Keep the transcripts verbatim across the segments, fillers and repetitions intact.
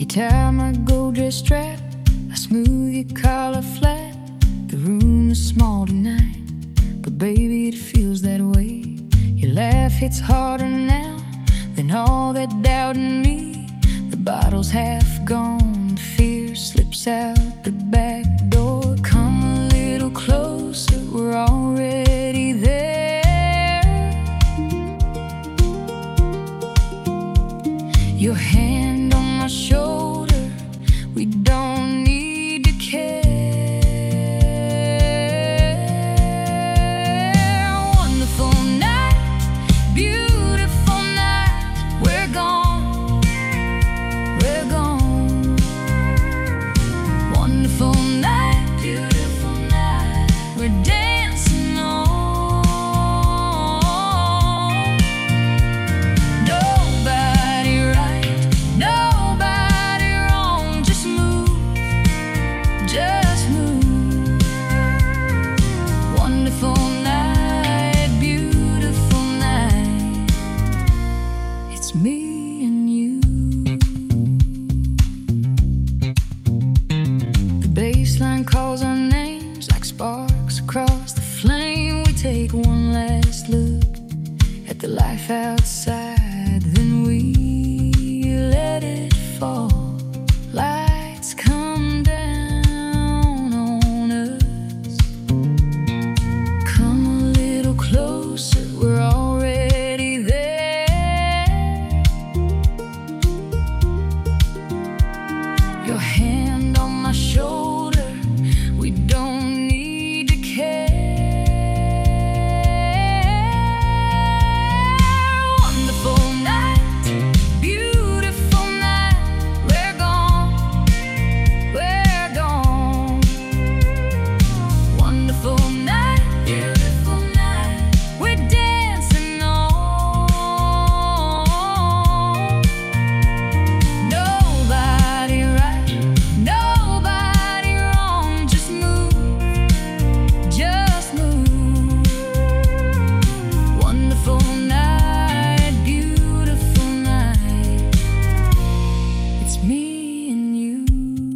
You tie my gold dress strap, I smooth your collar flat. The room is small tonight, but baby it feels that way. Your laugh hits harder now than all that doubt in me. The bottle's half gone, fear slips out the back door. Come a little closer, we're already there. Your hand on my shoulder, we don't need to care. Wonderful night, beautiful night, we're gone, we're gone. Wonderful night, beautiful night, we're dancing on. Nobody right, nobody wrong, just move, just move. Wonderful night, beautiful night, it's me and you. The baseline calls our names like sparks across the flame. We take one last look at the life outside, then we let it fall. Lights come down on us. Come a little closer, we're already there. Your hand on my shoulder, we don't need to care. Wonderful night, beautiful night, we're gone, we're gone. Wonderful night, beautiful night, we're dancing on. Nobody right, nobody wrong, just move, just move. Wonderful night, beautiful night, it's me and you.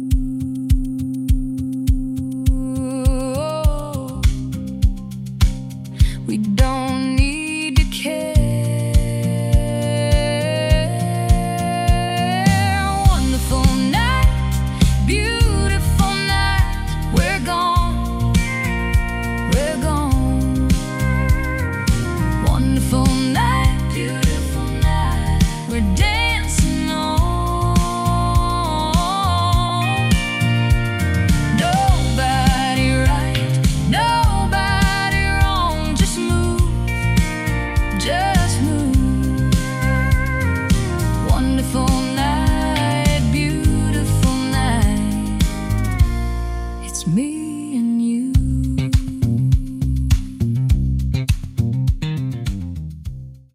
We don't need to care. Wonderful night, beautiful night, we're gone, we're gone. Wonderful night.